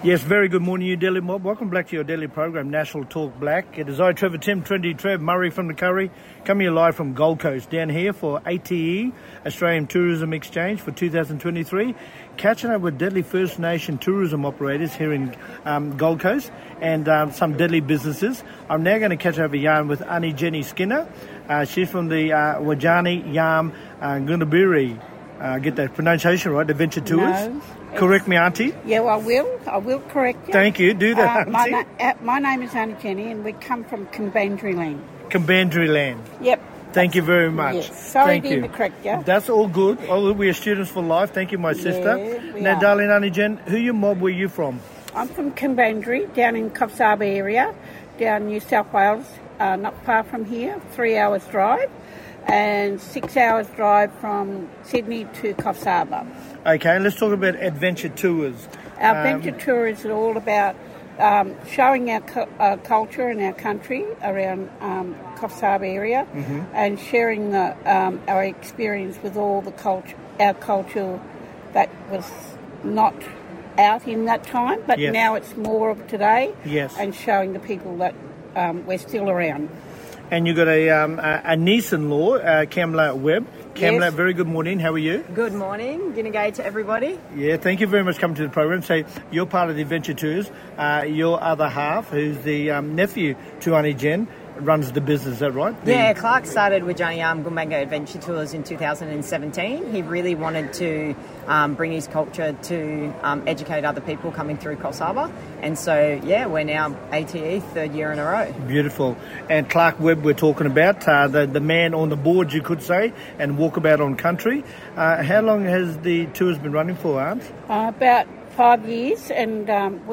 Yes, very good morning, you Delhi mob. Welcome back to your daily program, National Talk Black. It is I, Trevor Tim, Trendy Trev, Murray from the Curry, coming here live from Gold Coast, down here for ATE, Australian Tourism Exchange for 2023. Catching up with Deadly First Nation tourism operators here in Gold Coast and some Deadly businesses. I'm now going to catch over yarn with Auntie Jenny Skinner. She's from the Wajani Yam Gundabiri. Get that pronunciation right, Adventure Tours. No. Correct me, Auntie. Yeah, well, I will correct you. Thank you. Do that, Auntie. My name is Auntie Jenny, and we come from Kambandri Land. Kambandri Land. Yep. Thank you very much. Yes. Sorry Thank you. To correct you. That's all good. We are students for life. Thank you, my sister. Yeah, now, darling Auntie Jen, who your mob were you from? I'm from Kambandri, down in Coffs Harbour area, down New South Wales, not far from here, 3 hours drive, and 6 hours drive from Sydney to Coffs Harbour. Okay, let's talk about adventure tours. Our adventure tour is all about showing our culture and our country around Coffs Harbour area, and sharing our experience with all the our culture that was not out in that time, but now it's more of today. Yes. And showing the people that we're still around. And you've got a niece-in-law, Kamla Webb. Kamla, Yes. very good morning. How are you? Good morning. G'day to everybody. Yeah, thank you very much for coming to the program. So you're part of the Adventure Tours. Your other half, who's the nephew to Auntie Jen, runs the business, is that right? Yeah, Clark started with Johnny Gumbanga Adventure Tours in 2017. He really wanted to bring his culture to educate other people coming through Coffs Harbour. And so, yeah, we're now ATE, third year in a row. Beautiful. And Clark Webb we're talking about, the man on the board, you could say, and walkabout on country. How long has the tours been running for, Aunt? About 5 years, and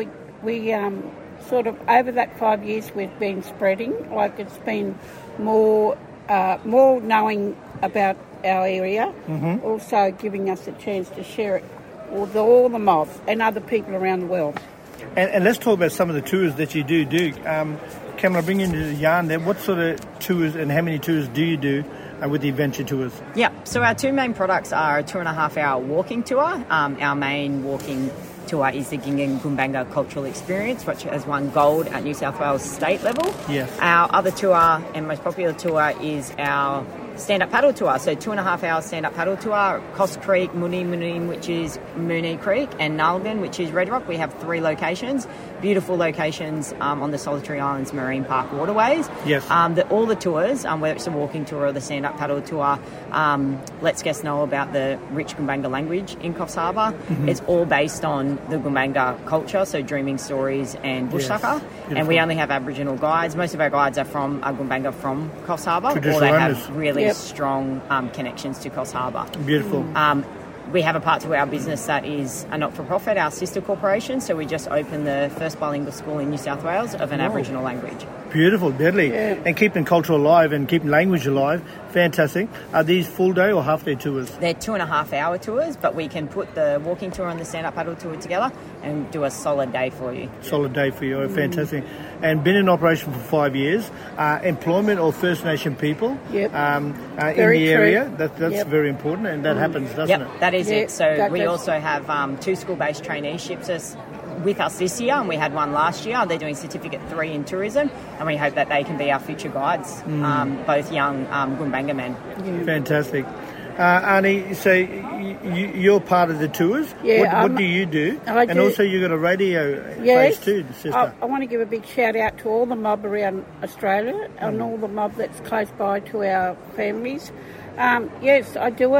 we sort of over that 5 years we've been spreading. Like it's been more knowing about our area, also giving us a chance to share it with all the mob and other people around the world. And let's talk about some of the tours that you do. Can I bring into the yarn there? What sort of tours and how many tours do you do with the adventure tours? Yeah, so our two main products are a 2.5 hour walking tour. Our main walking tour is the Gingan Gumbanga Cultural Experience, which has won gold at New South Wales state level. Yes. Our other tour and most popular tour is our stand-up paddle tour. So 2.5 hour stand-up paddle tour, Coss Creek, Munim, which is Moonee Creek, and Nulgan, which is Red Rock. We have 3 locations, beautiful locations on the Solitary Islands Marine Park waterways. Yes. All the tours, whether it's a walking tour or the stand-up paddle tour, lets guests know about the rich Gumbanga language in Coffs Harbour. It's all based on the Gumbanga culture, so dreaming stories and bush tucker. And we only have Aboriginal guides. Most of our guides are from Gumbanga from Coffs Harbour, or they have really strong connections to Coffs Harbour. Beautiful. We have a part to our business that is a not-for-profit, our sister corporation, so we just opened the first bilingual school in New South Wales of an Aboriginal language. Beautiful, deadly. Yeah. And keeping culture alive and keeping language alive, fantastic. Are these full day or half day tours? They're 2.5 hour tours, but we can put the walking tour and the stand-up paddle tour together and do a solid day for you. Solid day for you, fantastic. And been in operation for 5 years. Employment of First Nation people in the area, that's very important, and that happens, doesn't it? That is it. So we also have 2 school-based traineeships with us this year, and we had one last year. They're doing Certificate 3 in tourism, and we hope that they can be our future guides, both young Gumbanga men. Yeah. Fantastic. Arnie, so you're part of the tours. Yeah, what do you do? And also you've got a radio face too, sister. I want to give a big shout out to all the mob around Australia and all the mob that's close by to our families. Yes, I do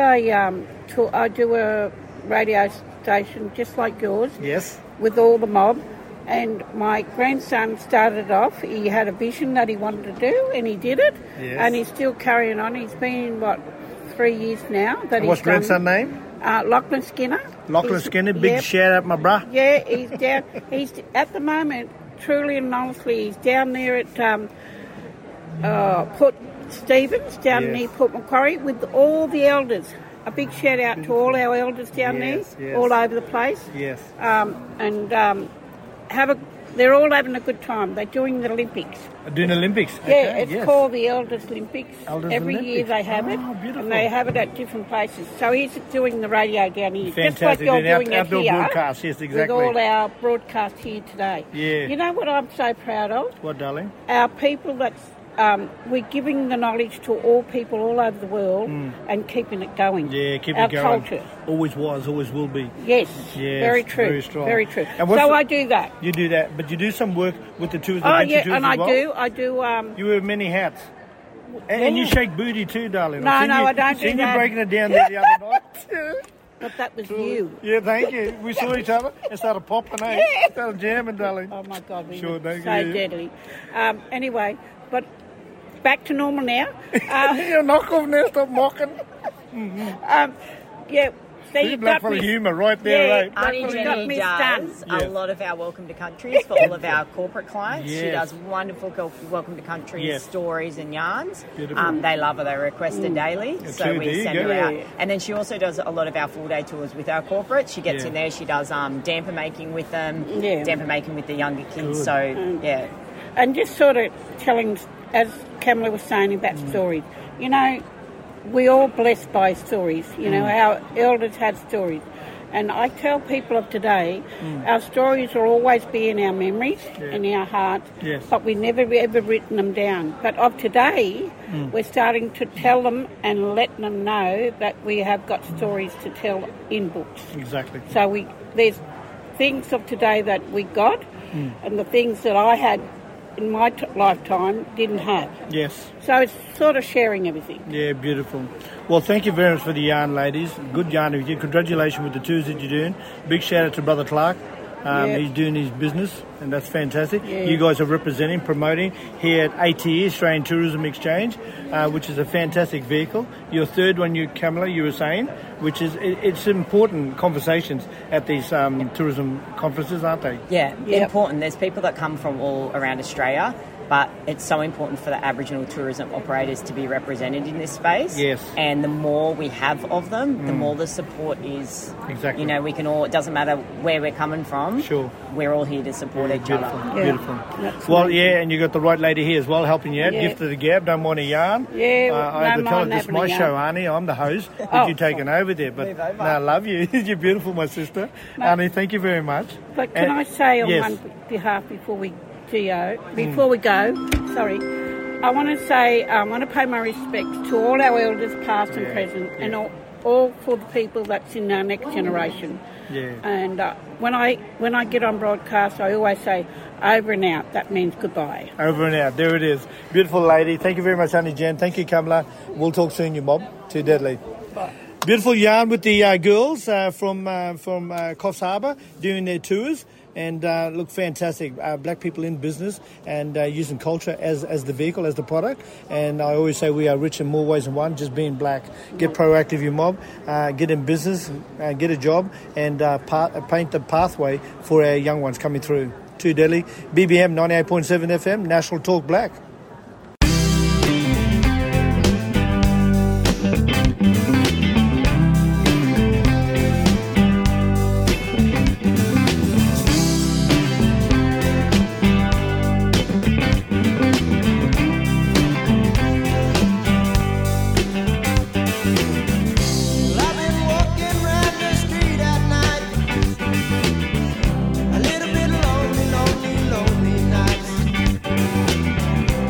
a radio station just like yours. Yes. With all the mob. And my grandson started off, he had a vision that he wanted to do, and he did it. Yes. And he's still carrying on. He's been, 3 years now. What's grandson's name? Lachlan Skinner. Lachlan Skinner, big shout out, my bruh. Yeah, he's down. He's at the moment, truly and honestly, he's down there at Port Stevens, down near Port Macquarie, with all the elders. A big shout out to all our elders down there, all over the place. Yes. they're all having a good time. They're doing the Olympics. Doing Olympics. Yeah, Okay, it's yes. called the Elders Olympics. Elders Every year Olympics. they have it, Beautiful. and they have it at different places. So he's doing the radio down here, just like Fantastic. you're Doing doing it outdoor here, broadcast, yes, exactly. with all our broadcasts here today. Yeah. You know what I'm so proud of? What, darling? Our people that's we're giving the knowledge to all people all over the world and keeping it going. Yeah, keep our it going. culture. Always was, always will be. Yes, Yes, very true. very strong. Very true. And what's so the- I do that. You do that, but you do some work with the tours, Oh adventure yeah, tours and as I well? do. I do. You wear many hats. And you shake booty too, darling. No, I've seen no, you, I don't do seen that. you breaking it down there the other night. But that was you. Yeah, thank you. We saw each other and started popping, eh? Yeah. Started jamming, darling. Oh my God, we Sure, were thank so you. deadly. Anyway, but back to normal now. You knock off now, stop mocking. Yeah, there Big you black got full of me. humour right there, Yeah. right? Auntie Got Jenny me does stunned. a Yes. lot of our welcome to countries for all of our corporate clients. She Yes. does wonderful welcome to countries Yes. stories and yarns. Beautiful. They love her. They request her daily, Yeah, so too, we there you send go. her out. Yeah. And then she also does a lot of our full day tours with our corporates. She gets Yeah. in there. She does damper making with them, Yeah. damper making with the younger kids. Good. So yeah, And just sort of telling, as Kamala was saying about stories, you know, we're all blessed by stories. You know, our elders had stories. And I tell people of today, our stories will always be in our memories, in our heart, Yes. but we never ever written them down. But of today, we're starting to tell them and letting them know that we have got stories to tell in books. Exactly. So there's things of today that we got, and the things that I had in my lifetime didn't have. Yes. So it's sort of sharing everything. Yeah, beautiful. Well, thank you very much for the yarn, ladies. Good yarn with you. Congratulations with the tours that you're doing. Big shout out to Brother Clark. Yeah. He's doing his business, and that's fantastic. Yeah. You guys are representing, promoting here at ATE, Australian Tourism Exchange, which is a fantastic vehicle. Your third one, Kamala, you were saying, which is, it's important conversations at these tourism conferences, aren't they? yeah, Yep. important. There's people that come from all around Australia. But it's so important for the Aboriginal tourism operators to be represented in this space. Yes. And the more we have of them, the more the support is. Exactly. You know, we can all, it doesn't matter where we're coming from. Sure. We're all here to support each Beautiful, other. Yeah. beautiful. That's Well, amazing. yeah, and you got the right lady here as well helping you out. Yeah. Gift of the gab, don't want a yarn. Yeah, I have to no tell her mind this is having my a show, yarn. Arnie. I'm the host. But Oh, you taken over there. But Move over. no, I love you. You're beautiful, my sister. Arnie, thank you very much. But can And- I say on yes. one behalf before we go, sorry, I want to say, I want to pay my respects to all our elders, past and present, and all for the people that's in our next generation. Yeah. And when I get on broadcast, I always say, over and out. That means goodbye. Over and out. There it is. Beautiful lady. Thank you very much, Arnie Jen. Thank you, Kamala. We'll talk soon, you mob. Too deadly. Beautiful yarn with the girls from Coffs Harbour doing their tours. And look, fantastic. Black people in business and using culture as the vehicle, as the product. And I always say we are rich in more ways than one, just being black. Get proactive, you mob. Get in business, get a job, and paint the pathway for our young ones coming through. Too deadly. BBM 98.7 FM, National Talk Black. I've been walking round the street at night, a little bit lonely, lonely, lonely nights.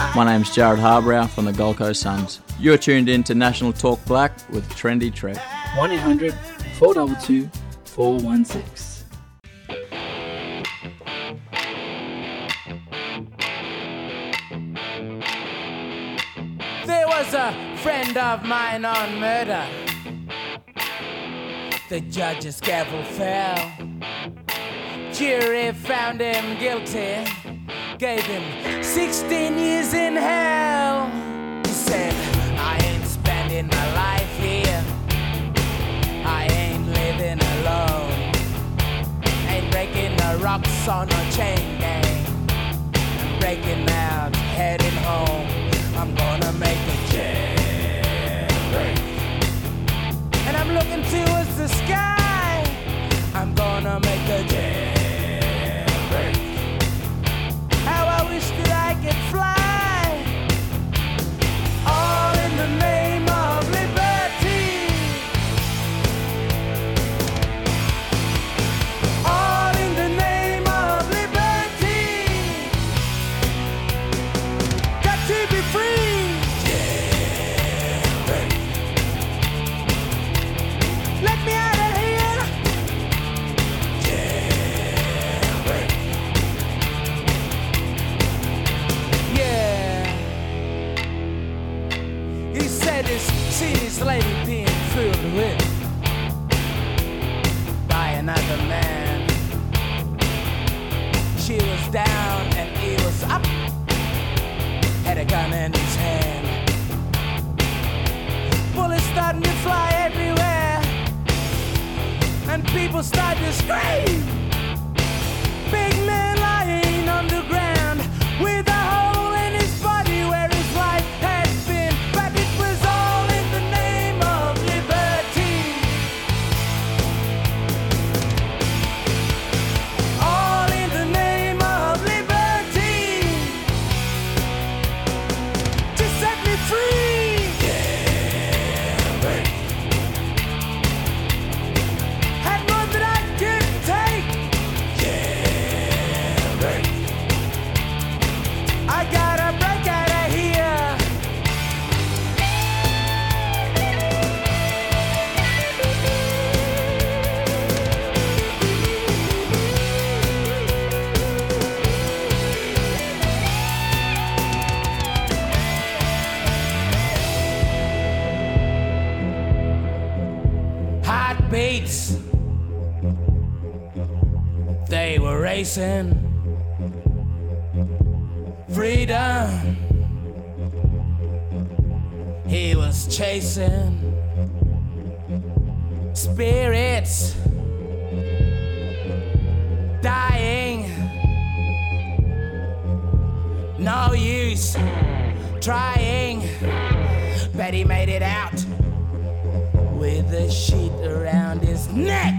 My name's Jared Harbrow from the Gold Coast Suns. You're tuned in to National Talk Black with Trendy Trev. 1-800-422-416. There was a friend of mine on murder. The judge's gavel fell. Jury found him guilty, gave him 16 years in hell. He said, I ain't spending my life here. I ain't living alone. Ain't breaking the rocks on a chain gang. I'm breaking out, heading home. I'm gonna make a jailbreak. And I'm looking towards the sky. I'm gonna make a jailbreak. How I wish that I could fly. All in the name of liberty. All in the name of liberty. Got to be free. Jailbreak. Let me out of here. Jailbreak. Yeah. He said he's seen his lady being fooled with by another man. She was down and he was up. Had a gun in his hand. Bullets starting to fly everywhere. And people start to scream. Big man lying on the ground with a hole in his body where his life had been. But it was all in the name of liberty. All in the name of liberty. To set me free. Jailbreak. Had more that I could take. Jailbreak. I gotta break out of here. Heartbeats, they were racing. Freedom, he was chasing. Spirits, dying. No use trying. Bet he made it out with a sheet around his neck.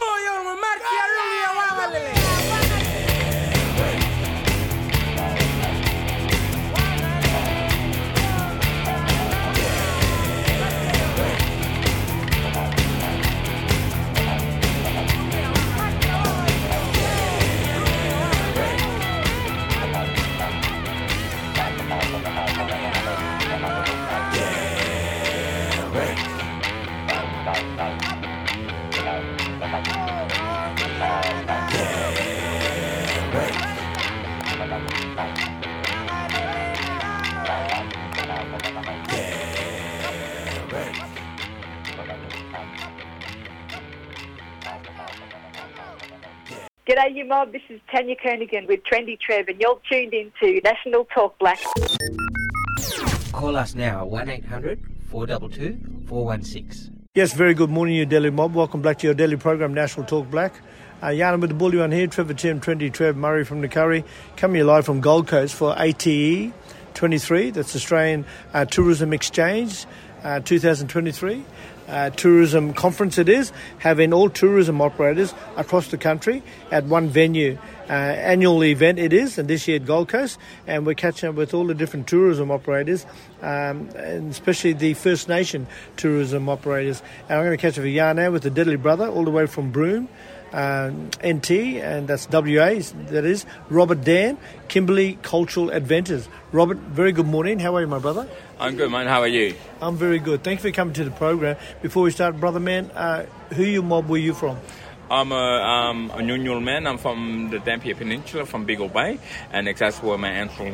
G'day, you mob. This is Tanya Kernigan with Trendy Trev, and you're tuned in to National Talk Black. Call us now, 1-800-422-416. Yes, very good morning, you Delhi mob. Welcome back to your daily program, National Talk Black. Yana with the bully on here, Trevor Tim, Trendy Trev, Murray from the Curry, coming here live from Gold Coast for ATE 23, that's Australian Tourism Exchange 2023. Tourism conference it is, having all tourism operators across the country at one venue. Annual event it is, and this year at Gold Coast, and we're catching up with all the different tourism operators, and especially the First Nation tourism operators. And I'm going to catch up with Yana with the Deadly Brother all the way from Broome. NT, and that's WA, that is, Robert Dan, Kimberley Cultural Adventures. Robert, very good morning. How are you, my brother? I'm good, man. How are you? I'm very good. Thank you for coming to the program. Before we start, brother man, who you mob were you from? I'm a Nyunyul man. I'm from the Dampier Peninsula, from Beagle Bay, and that's where my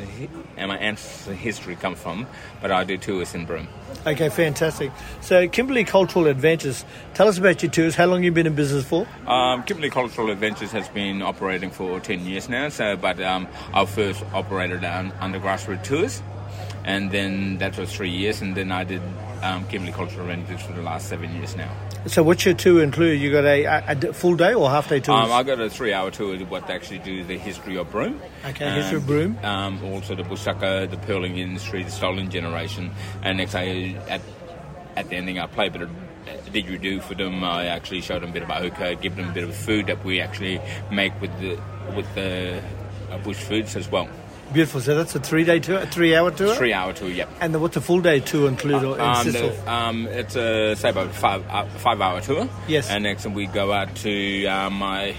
ancestral history comes from. But I do tours in Broome. Okay, fantastic. So, Kimberley Cultural Adventures, tell us about your tours. How long have you been in business for? Kimberley Cultural Adventures has been operating for 10 years now. But I first operated under Grassroots Tours, and then that was 3 years, and then I did Kimberley Cultural Adventures for the last 7 years now. So what's your tour include? You got a full day or half day tour? I got a 3-hour tour what actually do the history of Broome. Okay, history of Broome. Also the bush tucker, the pearling industry, the stolen generation, and next day at the ending I play a bit of didgeridoo for them. I actually showed them a bit about hookah, give them a bit of food that we actually make with the bush foods as well. Beautiful. So that's a 3-day tour, a 3-hour tour? 3-hour tour, yep. And what's a full day tour include or consist of? It's a, say, about 5-hour tour. Yes. And next we go out to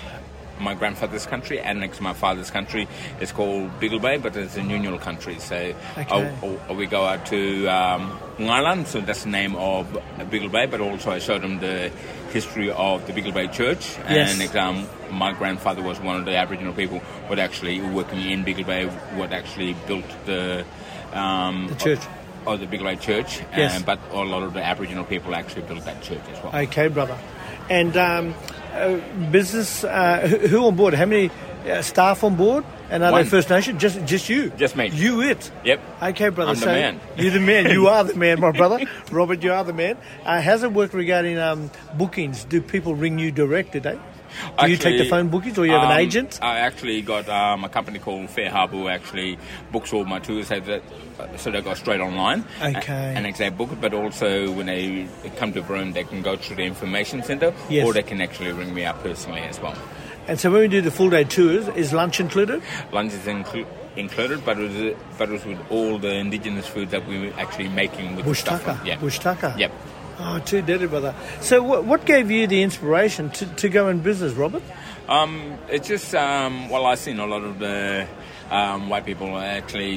my grandfather's country, and next to my father's country. It's called Beagle Bay, but it's a Nyunyul country. So we go out to Ngailan, so that's the name of Beagle Bay, but also I showed them the history of the Beagle Bay Church. Yes. And my grandfather was one of the Aboriginal people who actually working in Beagle Bay, what actually built the church. The Beagle Bay Church. Yes. But a lot of the Aboriginal people actually built that church as well. Okay, brother. And business, who on board? How many staff on board? And are they First Nation? Just you? Just me. You it? Yep. Okay, brother. I'm the man. You're the man. You are the man, my brother. Robert, you are the man. How's it work regarding bookings? Do people ring you direct today? Do you take the phone bookings, or you have an agent? I actually got a company called Fair Harbour who actually books all my tours, so they go straight online. Okay. And they book it, but also when they come to Broome, they can go through the information centre, Yes. or they can actually ring me up personally as well. And so when we do the full day tours, is lunch included? Lunch is included, but it was with all the indigenous food that we were actually making with Bush the stuff. tucker. Yeah. Bush tucker. Yep. Oh, too deadly, brother. So what gave you the inspiration to go in business, Robert? It's just, I've seen a lot of the white people actually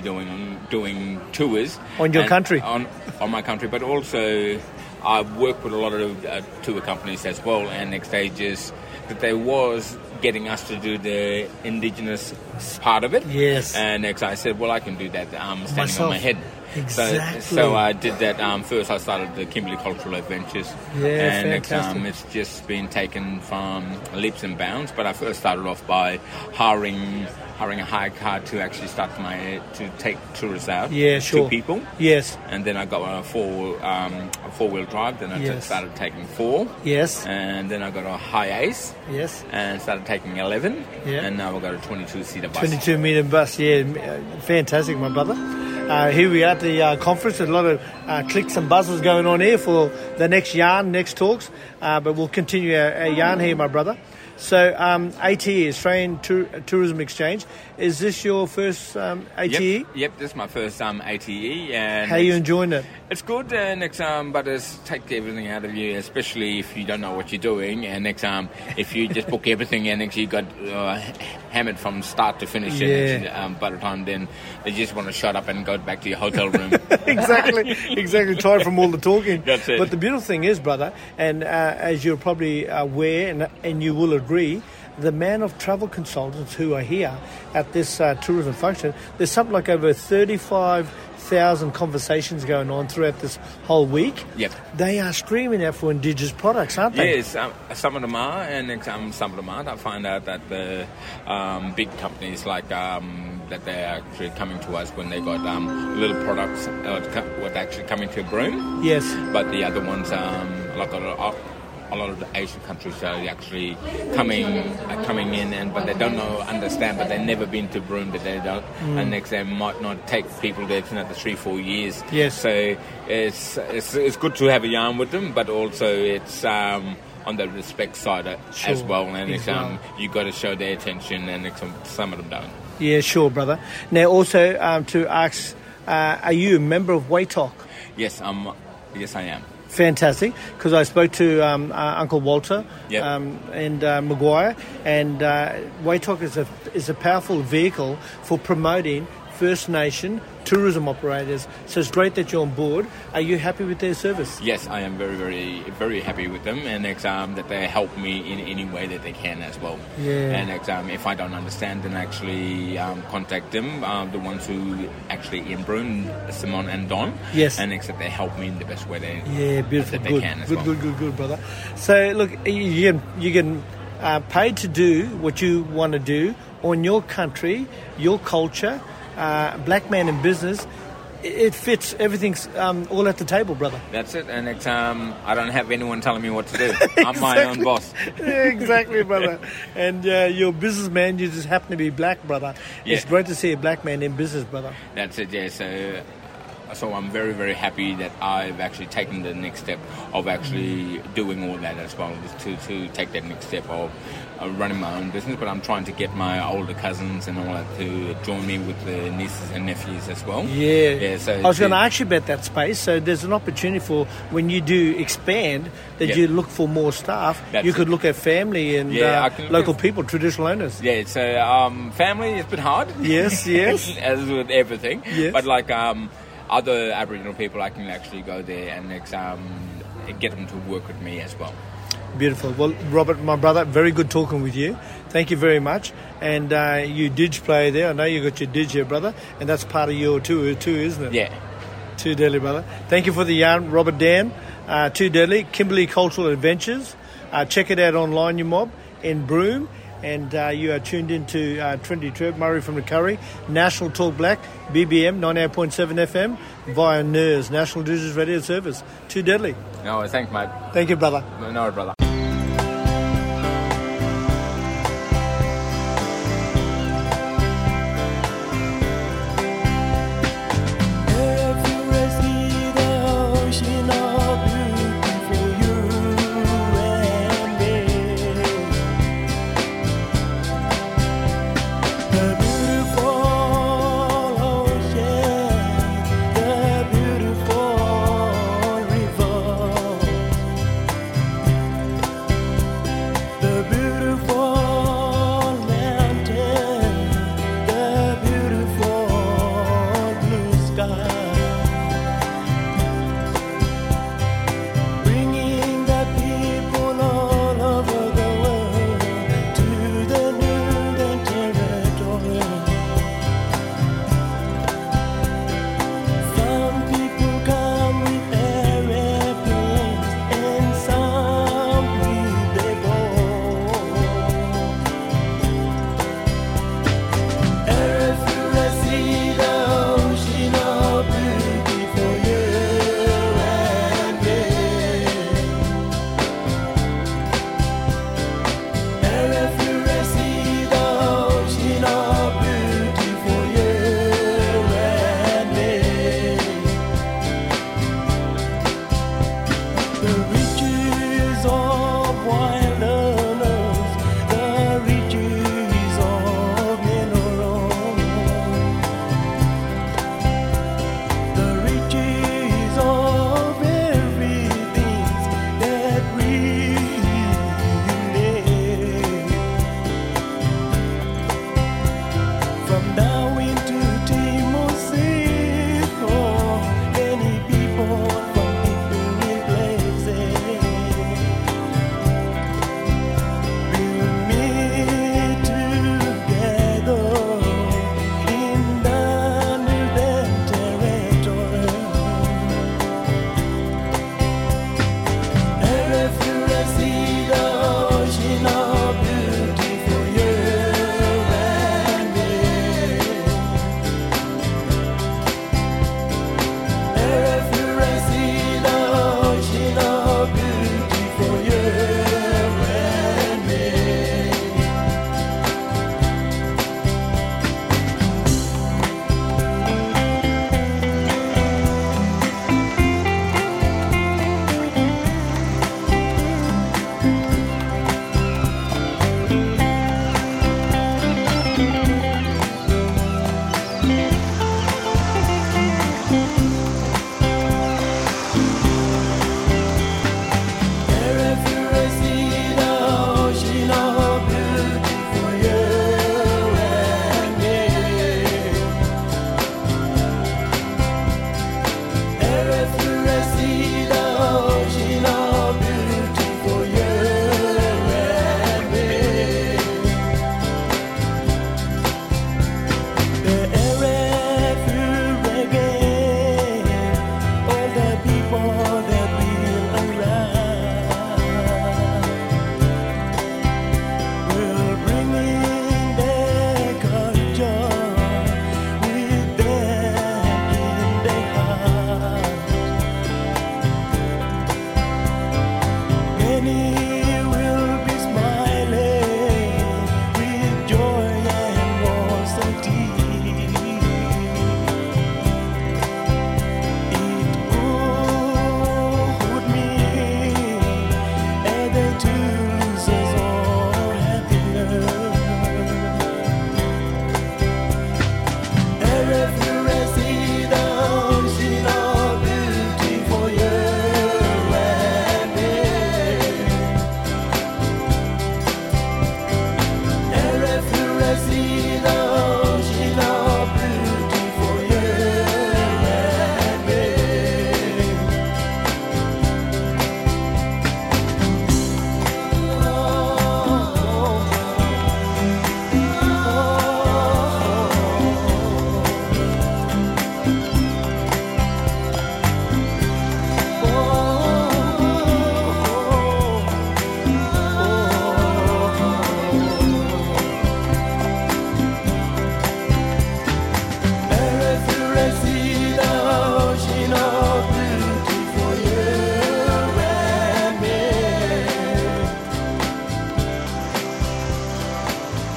doing tours. On your country? On my country, but also I've worked with a lot of tour companies as well, and next stages that they was getting us to do the indigenous part of it. Yes. And next I said, well, I can do that standing Myself. on my head. Exactly. So I did that. First I started the Kimberley Cultural Adventures. Yeah, and fantastic. it's just been taken from leaps and bounds. But I first started off by hiring a hire car to actually to take tourists out. Yeah, sure. To people. Yes. And then I got a four-wheel drive. Then I started taking 4. Yes. And then I got a high ace. Yes. And started taking 11. Yeah. And now I've got a 22-seater bus. 22-metre bus, yeah. Fantastic, my brother. Here we are at the conference. There's a lot of clicks and buzzes going on here for the next talks. But we'll continue our yarn here, my brother. So, ATE, Australian Tourism Exchange. Is this your first ATE? Yep, this is my first ATE. And how are you enjoying it? It's good, but it's take everything out of you, especially if you don't know what you're doing. And if you just book everything and you got hammered from start to finish, and by the time then they just want to shut up and go back to your hotel room. Exactly. Tired from all the talking. That's it. But the beautiful thing is, brother, and as you're probably aware, and you will agree, the man of travel consultants who are here at this tourism function, there's something like over 35,000 conversations going on throughout this whole week. Yep. They are screaming out for indigenous products, aren't they? Yes, some of them are, and some of them aren't. I find out that the big companies like that they're actually coming to us when they got little products what actually coming to Broome. Yes. But the other ones, like a lot of the Asian countries are actually coming in, but they don't understand, but they've never been to Broome, that they don't, and next they might not take people there for another 3-4 years. Yes. So it's good to have a yarn with them, but also it's on the respect side as well, and you got to show their attention, and some of them don't. Yeah, sure, brother. Now, also to ask, are you a member of WAITOC? Yes, I am. Fantastic, because I spoke to Uncle Walter and Maguire, and Waitok is a powerful vehicle for promoting First Nation tourism operators. So it's great that you're on board. Are you happy with their service? Yes, I am very, very, very happy with them, and that they help me in any way that they can as well. Yeah. And if I don't understand, then actually contact them, the ones who actually in Broome, Simon and Don. Yes. And that they help me in the best way beautiful. that they can as well. Good, brother. So look, you get paid to do what you want to do on your country, your culture. Black man in business, it fits. Everything's all at the table, brother. That's it, and I don't have anyone telling me what to do. Exactly. I'm my own boss. Exactly, brother. And you're a businessman, you just happen to be black, brother. Yeah. It's great to see a black man in business, brother. That's it, yeah. So I'm very, very happy that I've actually taken the next step of actually doing all that as well, to take that next step of running my own business. But I'm trying to get my older cousins and all that to join me with the nieces and nephews as well. Yeah. So I was going to ask you about that space. So there's an opportunity for when you do expand that you look for more staff. You could look at family and local people, traditional owners. Yeah. So family is a bit hard. Yes. As with everything. Yes. But other Aboriginal people, I can actually go there and get them to work with me as well. Beautiful. Well, Robert, my brother, very good talking with you. Thank you very much. And you didge play there. I know you got your didge here, brother, and that's part of your tour too, isn't it? Yeah. Too deadly, brother. Thank you for the yarn, Robert Dan. Too deadly. Kimberley Cultural Adventures. Check it out online, you mob, in Broome. And you are tuned into Trinity Trev, Murray from the Curry, National Talk Black, BBM 98.7 FM, via NERS, National Digital Radio Service. Too deadly. No, thanks, mate. Thank you, brother. No, brother.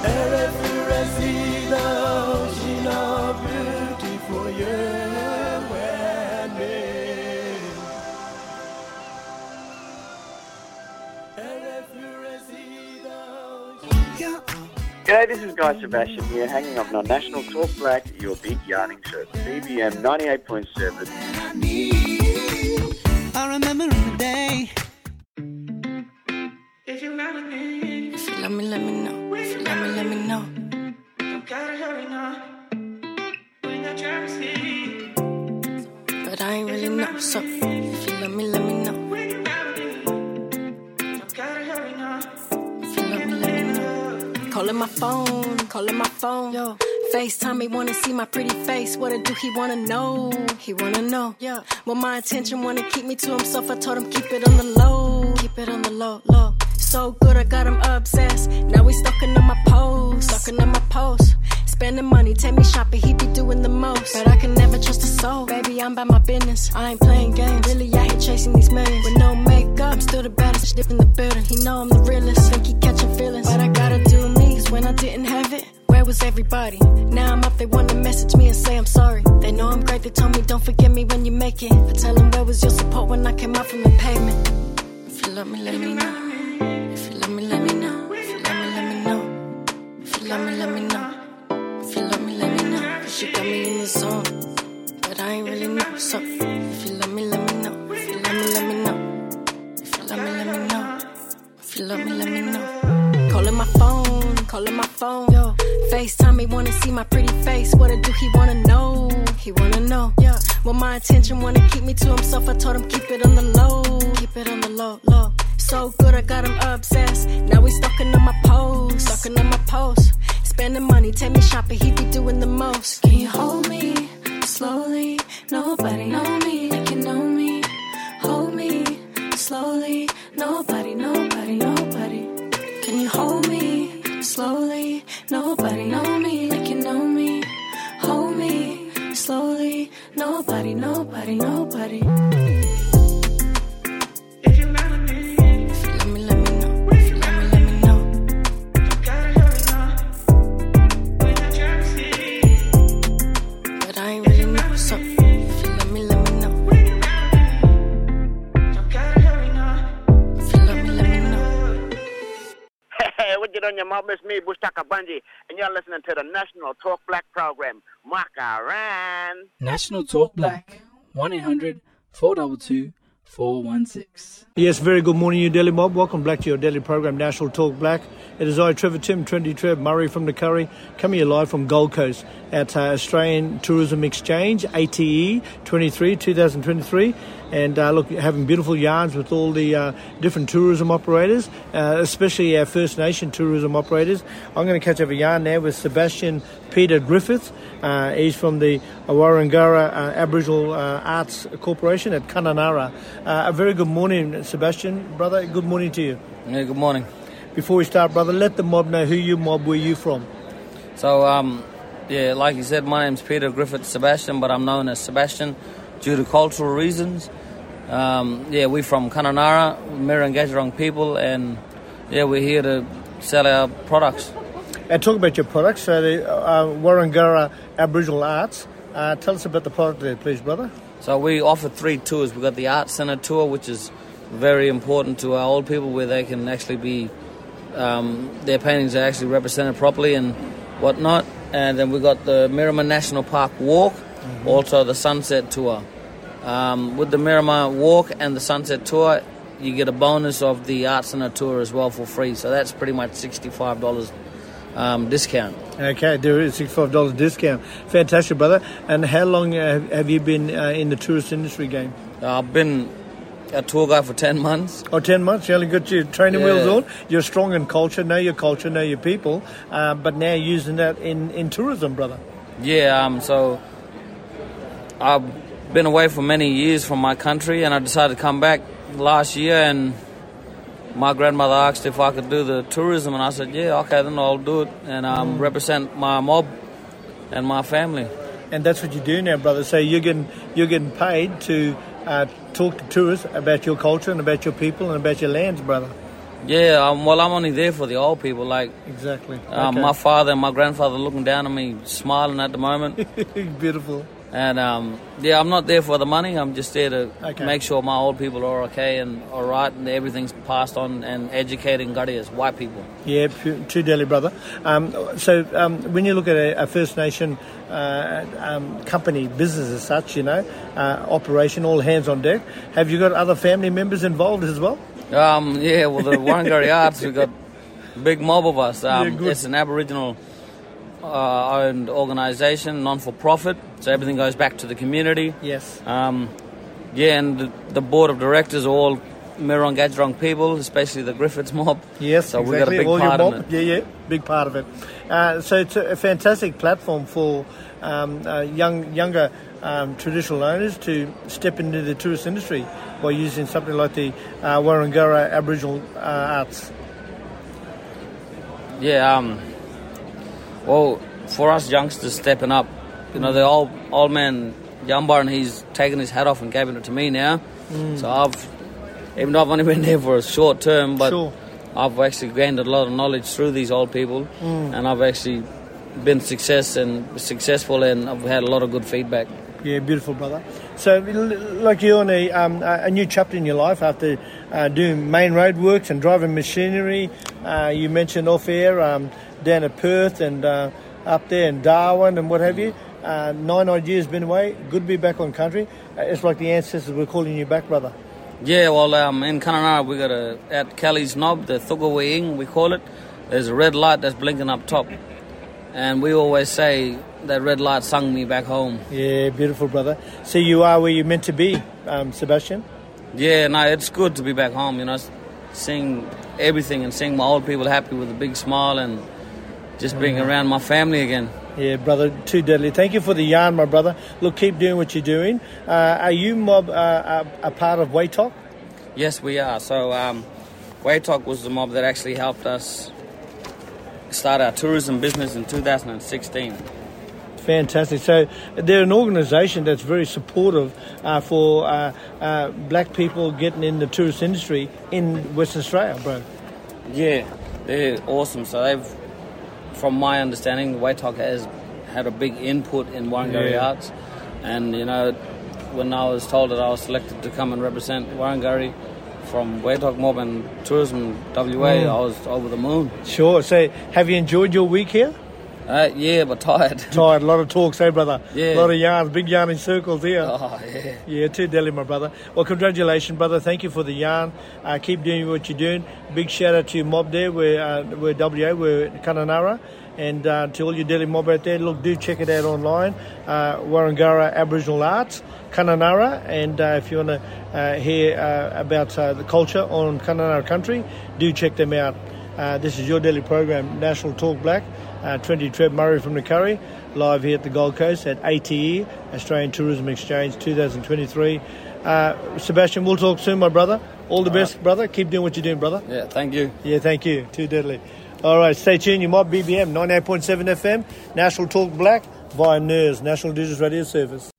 G'day, this is Guy Sebastian here, hanging on National Talk Black, your big yarning show. BBM 98.7. I remember in the day. If you love me, let me know. If you let me know. You gotta hurry now. When you're trying to see. But I ain't really know, so if you let me know. When you gotta hurry now. If you let me know. Calling my phone, yo. FaceTime, he wanna see my pretty face. What it do, he wanna know, yeah. Well, my attention wanna keep me to himself. I told him keep it on the low, low. So good, I got him obsessed. Now we stalking on my post. Spending money, take me shopping, he be doing the most. But I can never trust a soul. Baby, I'm about my business. I ain't playing games. Really out here chasing these millions. With no makeup, I'm still the baddest shit in the building. He know I'm the realest. Think he catching feelings. But I gotta do me, 'cause when I didn't have it, where was everybody? Now I'm up, they wanna message me and say I'm sorry. They know I'm great, they told me don't forget me when you make it. I tell them where was your support when I came out from the pavement. If you love me, let me know. If you love me, let me know. If you love me, let me know. If you love me, let me know. If you love me, let me know. 'Cause you got me in the zone, but I ain't really know. So if you love me, let me know. If you love me, let me know. If you love me, let me know. If you love me, let me know. Calling my phone, yo. FaceTime, he wanna see my pretty face. What it do, he wanna know, yeah. Well, my attention wanna keep me to himself. I told him keep it on the low, low. So good, I got him obsessed. Now we stalking on my post. Spending money, take me shopping, he be doing the most. Can you hold me slowly? Nobody know me like you know me. Hold me slowly. Nobody. Can you hold me slowly? Nobody know me like you know me. Hold me slowly. Nobody. If you let me know. If you let me know. You gotta hurry now. When you're trying to see. But I ain't really know, so if you let me know. You gotta hurry now. If you let me know. Hey, what you doing, your mob? It's me, Bushtaka Bunji, and you're listening to the National Talk Black program. Makaran. National Talk Black. 1-800-422-416. Yes, very good morning, you Daily Mob. Welcome back to your daily program, National Talk Black. It is I, Trevor Tim, Trendy Trev, Murray from the Curry, coming here live from Gold Coast at Australian Tourism Exchange, ATE 2023. And look, having beautiful yarns with all the different tourism operators, especially our First Nation tourism operators. I'm going to catch up a yarn now with Sebastian Peter Griffith. He's from the Warringara Aboriginal Arts Corporation at Kununurra. A very good morning, Sebastian, brother. Good morning to you. Yeah, good morning. Before we start, brother, let the mob know who you mob, where you from. So, like you said, my name's Peter Griffith Sebastian, but I'm known as Sebastian due to cultural reasons. We're from Kununurra, Mirrangatjarong people, and we're here to sell our products. And talk about your products, so the Warringara Aboriginal Arts. Tell us about the product there, please, brother. So we offer 3 tours. We've got the Art Centre tour, which is very important to our old people, where they can actually be, their paintings are actually represented properly and whatnot. And then we've got the Miramar National Park Walk, also the Sunset Tour. With the Miramar Walk and the Sunset Tour, you get a bonus of the Art Centre tour as well for free. So that's pretty much $65 discount. Okay, there is $65 discount. Fantastic, brother. And how long have you been in the tourist industry game? I've been a tour guide for 10 months. Oh, 10 months? You only got your training wheels on? You're strong in culture, know your people, but now using that in tourism, brother. Yeah, so I've been away for many years from my country, and I decided to come back last year, and my grandmother asked if I could do the tourism, and I said, yeah, okay, then I'll do it, and represent my mob and my family. And that's what you do now, brother. So you're getting paid to talk to tourists about your culture and about your people and about your lands, brother. Yeah, well, I'm only there for the old people. Like exactly. My father and my grandfather looking down on me, smiling at the moment. Beautiful. And I'm not there for the money. I'm just there to make sure my old people are okay and all right, and everything's passed on and educating Gadias, white people. Yeah, true Delhi, brother. So when you look at a First Nation company, business as such, operation, all hands on deck, have you got other family members involved as well? Yeah, well, the Warrangari Arts, we've got a big mob of us. It's an Aboriginal owned organisation, non-for-profit, so everything goes back to the community. Yes. And the board of directors are all Mirrong Gadgerong people, especially the Griffiths mob. Yes, so exactly. we've got a big all part your in mob. it. Yeah, big part of it. So it's a fantastic platform for younger traditional owners to step into the tourist industry by using something like the Warrangara Aboriginal arts. Yeah, well, for us youngsters stepping up, the old man Yambar, he's taken his hat off and giving it to me now. So even though I've only been there for a short term, but I've actually gained a lot of knowledge through these old people, and I've actually been successful, and I've had a lot of good feedback. Yeah, beautiful, brother. So, like you're on a new chapter in your life after doing main road works and driving machinery. You mentioned off air down at Perth and up there in Darwin and what have you. 9 odd years been away. Good to be back on country. It's like the ancestors were calling you back, brother. Yeah, well, in Kununurra we got at Kelly's Knob, the Thugaweing we call it. There's a red light that's blinking up top, and we always say that red light sung me back home. Yeah, beautiful, brother. So you are where you're meant to be, Sebastian? Yeah, no, it's good to be back home, seeing everything and seeing my old people happy with a big smile and just being around my family again. Yeah, brother, too deadly. Thank you for the yarn, my brother. Look, keep doing what you're doing. Are you mob a part of Waitok? Yes, we are. So Waitok was the mob that actually helped us start our tourism business in 2016. Fantastic. So they're an organisation that's very supportive for black people getting in the tourist industry in Western Australia, bro. Yeah, they're awesome. So from my understanding, Waitok has had a big input in Warrangari Arts. And, when I was told that I was selected to come and represent Warrangari from Waitok Mob and Tourism WA, I was over the moon. Sure. So have you enjoyed your week here? Yeah, but tired. Tired. A lot of talks, brother? Yeah. A lot of yarns, big yarning circles here. Oh, yeah. Yeah, too deadly, my brother. Well, congratulations, brother. Thank you for the yarn. Keep doing what you're doing. Big shout out to your mob there. We're WA, we're Kununurra. And to all your Delhi mob out there, look, do check it out online. Warrangara Aboriginal Arts, Kununurra. And if you want to hear about the culture on Kununurra country, do check them out. This is your daily program, National Talk Black. 20 Trev Murray from the Curry, live here at the Gold Coast at ATE, Australian Tourism Exchange 2023. Sebastian, we'll talk soon, my brother. All the best, brother. Keep doing what you're doing, brother. Yeah, thank you. Yeah, thank you. Too deadly. All right, stay tuned. You might BBM 98.7 FM, National Talk Black via NERS, National Digital Radio Service.